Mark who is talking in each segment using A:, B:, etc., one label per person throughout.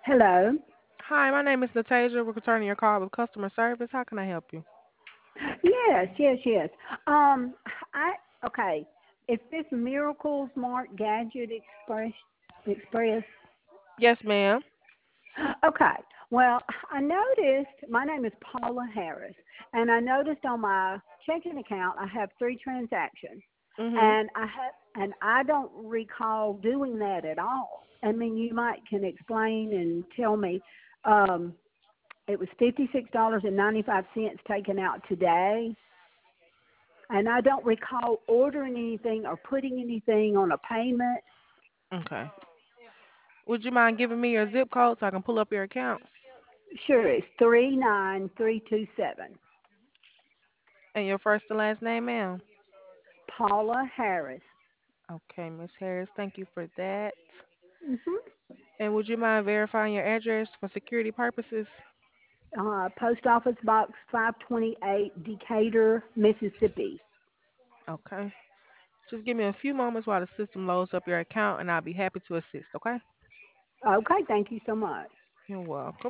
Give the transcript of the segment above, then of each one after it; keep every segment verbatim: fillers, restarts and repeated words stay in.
A: Hello.
B: Hi, my name is Natasia. We're returning your call with customer service. How can I help you?
A: Yes, yes, yes. Um, I okay. Is this Miracles Mart Gadget Express Express?
B: Yes, ma'am.
A: Okay. Well, I noticed my name is Paula Harris, and I noticed on my checking account I have three transactions,
B: Mhm.
A: and I have and I don't recall doing that at all. I mean, you might can explain and tell me. Um, it was fifty six dollars and ninety five cents taken out today. And I don't recall ordering anything or putting anything on a payment.
B: Okay. Would you mind giving me your zip code so I can pull up your account
A: Sure, it's three nine three two seven.
B: and your first and last name, ma'am?
A: Paula Harris.
B: Okay, Miss Harris. Thank you for that.
A: Hmm.
B: And would you mind verifying your address for security purposes?
A: Uh, Post Office Box five twenty-eight, Decatur, Mississippi.
B: Okay. Just give me a few moments while the system loads up your account, and I'll be happy to assist. Okay.
A: Okay, thank you so much.
B: You're welcome.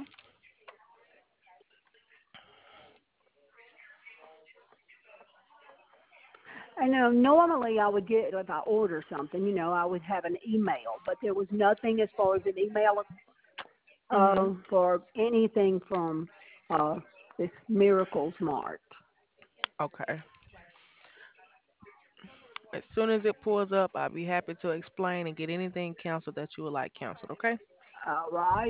A: I know normally I would get, if I order something, you know, I would have an email, but there was nothing as far as an email
B: Mhm.
A: uh, for anything from uh, this Miracles Mart.
B: Okay. As soon as it pulls up, I'll be happy to explain and get anything canceled that you would like canceled. Okay.
A: All right.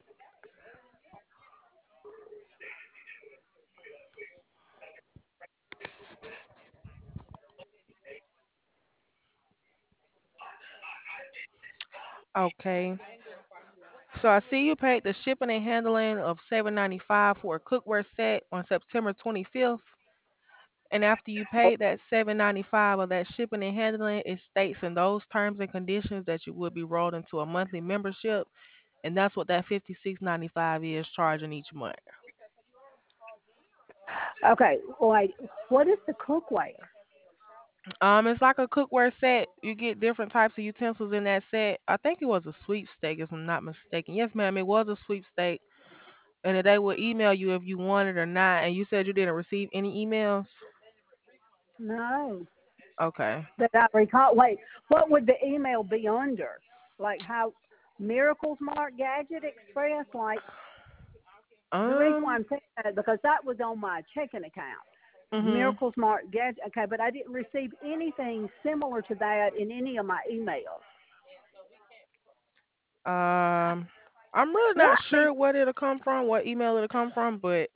B: Okay. So I see you paid the shipping and handling of seven ninety five for a cookware set on September twenty fifth. And after you paid that seven ninety five of that shipping and handling, it states in those terms and conditions that you would be rolled into a monthly membership, and that's what that fifty six ninety five is charging each month.
A: Okay, wait. What is the cookware?
B: Um, it's like a cookware set. You get different types of utensils in that set. I think it was a sweepstake, if I'm not mistaken. Yes, ma'am, it was a sweepstake, and that they will email you if you want it or not. And you said you didn't receive any emails.
A: No,
B: Okay.
A: that I recall. Wait, what would the email be under? Like how Miracles Mart Gadget Express? Like the reason why
B: Um.
A: I'm saying that because that was on my checking account.
B: Mhm.
A: Miracles Mart Gadget. Okay, but I didn't receive anything similar to that in any of my emails.
B: Um. I'm really
A: Well,
B: not
A: I mean,
B: sure what it'll come from, what email it'll come from, but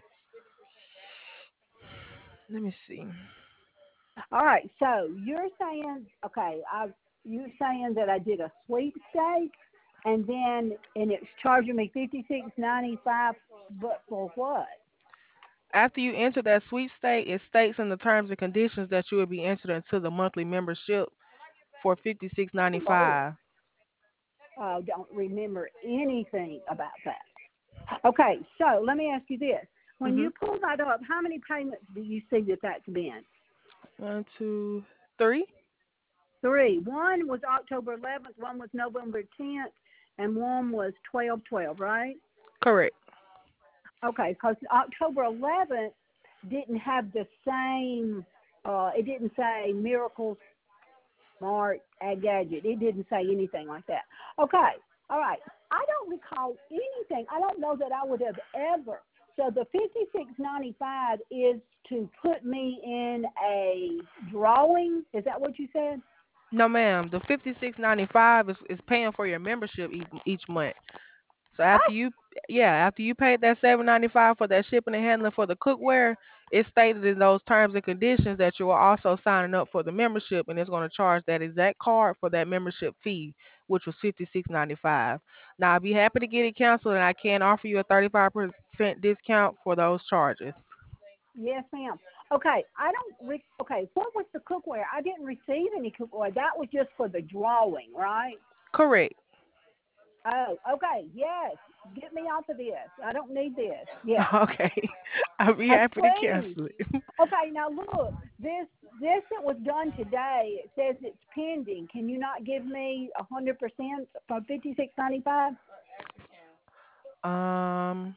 B: let me see.
A: all right. So you're saying, okay, I you're saying that I did a sweepstake, and then and it's charging me fifty six ninety five, but for what?
B: After you enter that sweepstake, it states in the terms and conditions that you will be entered into the monthly membership for fifty six ninety
A: Oh Lord,
B: five.
A: I don't remember anything about that. Okay, so let me ask you this: when you
B: Mhm.
A: pull that up, how many payments do you see that that's been?
B: One, two, three.
A: Three. One was October eleventh, one was November tenth, and one was twelve twelve, right?
B: Correct.
A: Okay, because October eleventh didn't have the same. Uh, it didn't say Miracles Mart Ag Gadget. It didn't say anything like that. Okay, all right. I don't recall anything. I don't know that I would have ever. So the fifty six ninety five is to put me in a drawing. Is that what you said?
B: No, ma'am. The fifty six ninety five is is paying for your membership each, each month. So after
A: Oh,
B: you, yeah, after you paid that seven ninety five for that shipping and handling for the cookware, it's stated in those terms and conditions that you are also signing up for the membership, and it's going to charge that exact card for that membership fee, which was fifty six ninety five. Now I'd be happy to get it canceled, and I can offer you a thirty five percent discount for those charges.
A: yes, ma'am. Okay, I don't. Re- okay, what was the cookware? I didn't receive any cookware. That was just for the drawing, right?
B: Correct.
A: Oh, okay. Yes. Get me off of this. I don't need this. Yes.
B: Okay, I'll be
A: Uh,
B: happy to
A: please.
B: cancel it.
A: Okay. Now look, this this that was done today. It says it's pending. Can you not give me a hundred percent for fifty six ninety five?
B: Um,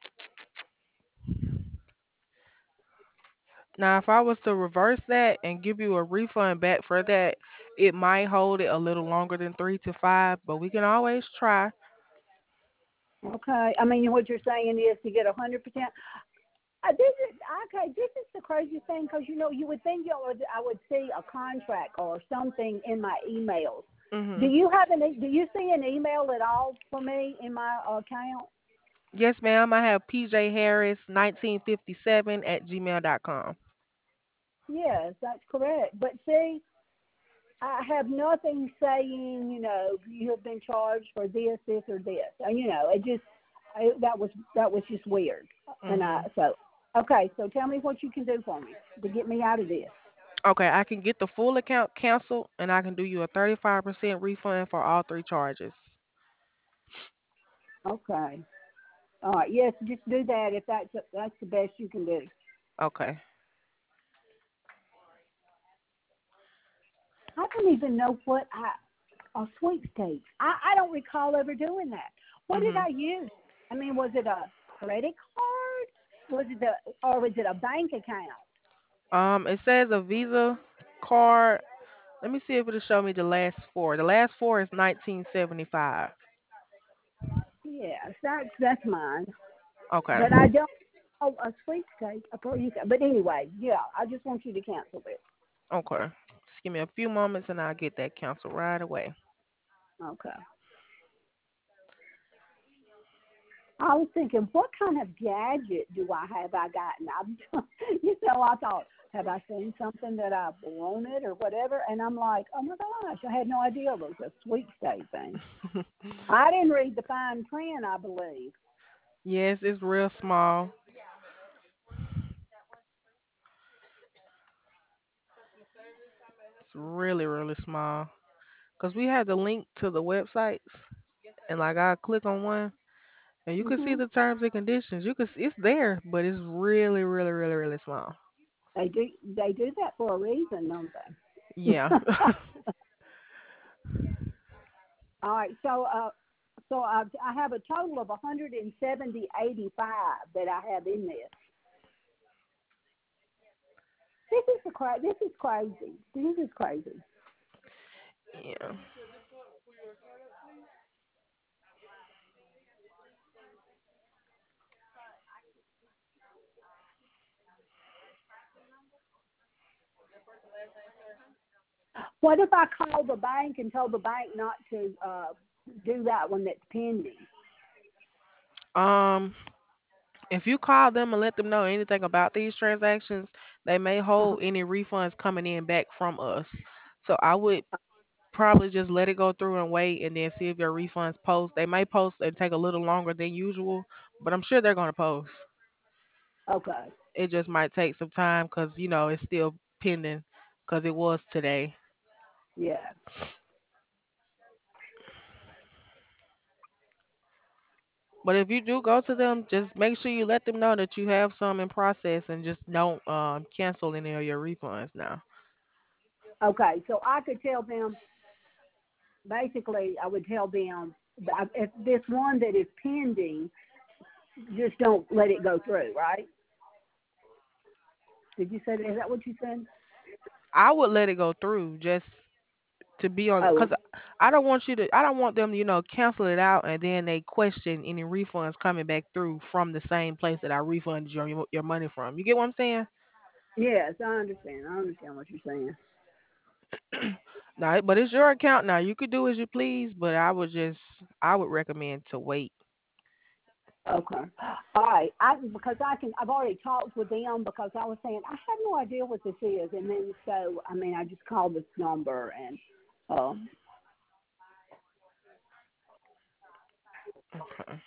B: Now if I was to reverse that and give you a refund back for that, it might hold it a little longer than three to five, but we can always try.
A: Okay. I mean, what you're saying is to get a hundred percent. Uh, this is okay. This is the crazy thing because you know you would think you would I would see a contract or something in my emails. Do
B: Mhm.
A: you have any? Do you see an email at all for me in my account?
B: Yes, ma'am. I have P J Harris nineteen fifty-seven at gmail dot com.
A: Yes, that's correct. But see, I have nothing saying, you know, you have been charged for this, this, or this. And, you know, it just I, that was that was just weird. And I
B: Mhm.
A: so okay. So tell me what you can do for me to get me out of this.
B: Okay, I can get the full account canceled and I can do you a thirty-five percent refund for all three charges.
A: Okay. All right. Yes, just do that if that's that's the best you can do.
B: Okay.
A: I don't even know what I a sweepstakes. I I don't recall ever doing that. What did
B: Mhm.
A: I use? I mean, was it a credit card? Was it a or was it a bank account?
B: Um, it says a Visa card. Let me see if it'll show me the last four. The last four is nineteen seventy-five.
A: Yes, that's that's mine.
B: Okay.
A: But I don't know a sweepstakes. I thought you said. But anyway, yeah, I just want you to cancel it.
B: Okay. Just give me a few moments and I'll get that canceled right away.
A: Okay. I was thinking, what kind of gadget do I have I gotten? I'm, you know, I thought, have I seen something that I wanted or whatever? And I'm like, oh my gosh, I had no idea it was a sweepstakes thing. I didn't read the fine print, I believe.
B: Yes, it's real small. It's really, really small. Because we had the link to the websites, and like I click on one, and you can see
A: Hmm.
B: the terms and conditions. You can, it's there, but it's really, really, really, really small.
A: They do they do that for a reason, don't they?
B: Yeah.
A: All right, so uh, so I, I have a total of one hundred seventy eighty-five that I have in this. This is a cra- This is crazy. This is crazy.
B: Yeah.
A: What if I call the bank and told the bank not to uh, do that one that's pending?
B: Um, if you call them and let them know anything about these transactions, they may
A: Uh-huh.
B: hold any refunds coming in back from us. So I would probably just let it go through and wait and then see if your refunds post. They may post and take a little longer than usual, but I'm sure they're going to post.
A: Okay.
B: It just might take some time because, you know, it's still pending because it was today.
A: Yeah.
B: But if you do go to them, just make sure you let them know that you have some in process and just don't um, cancel any of your refunds now.
A: Okay. So I could tell them basically. I would tell them that if this one that is pending, just don't let it go through. Right? Did you say that? Is that what you said?
B: I would let it go through just to be on
A: Oh.
B: because I don't want you to I don't want them to, you know, cancel it out and then they question any refunds coming back through from the same place that I refunded your your money from. You get what I'm saying?
A: Yes, I understand. I understand what you're saying.
B: No, but it's your account now. You could do as you please, but I would just I would recommend to wait.
A: Okay. All right. I because I can I've already talked with them because I was saying I have no idea what this is and then so I mean I just called this number and um
B: Okay.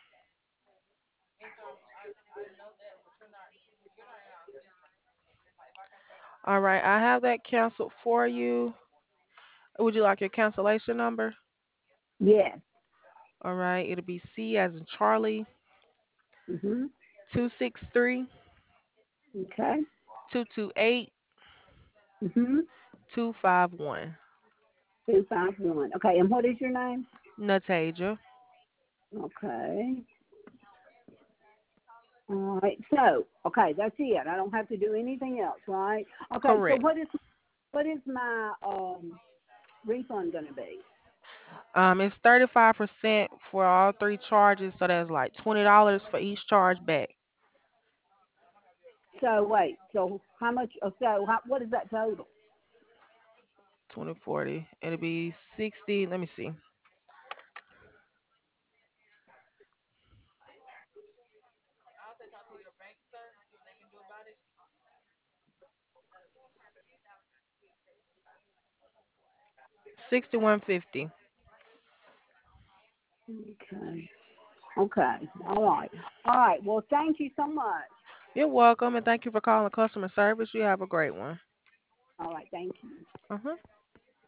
B: All right, I have that canceled for you. Would you like your cancellation number?
A: yes.
B: All right, it'll be C as in Charlie,
A: Mhm.
B: two six three
A: Okay.
B: two two eight
A: Mhm.
B: two five one.
A: Two five one. Okay, and what is your name?
B: Nataja.
A: Okay. All right. So, okay, that's it. I don't have to do anything else, right? Okay. So
B: Correct.
A: what is what is my um refund gonna be?
B: Um, it's thirty-five percent for all three charges, so that's like twenty dollars for each charge back.
A: So wait. So how much? oh, So how, what is that total?
B: Twenty forty. It'll be sixty. Let me see. Sixty-one fifty.
A: Okay. Okay. All right. All right. Well, thank you so much.
B: You're welcome, and thank you for calling customer service. You have a great one.
A: All right. Thank you.
B: Uh huh.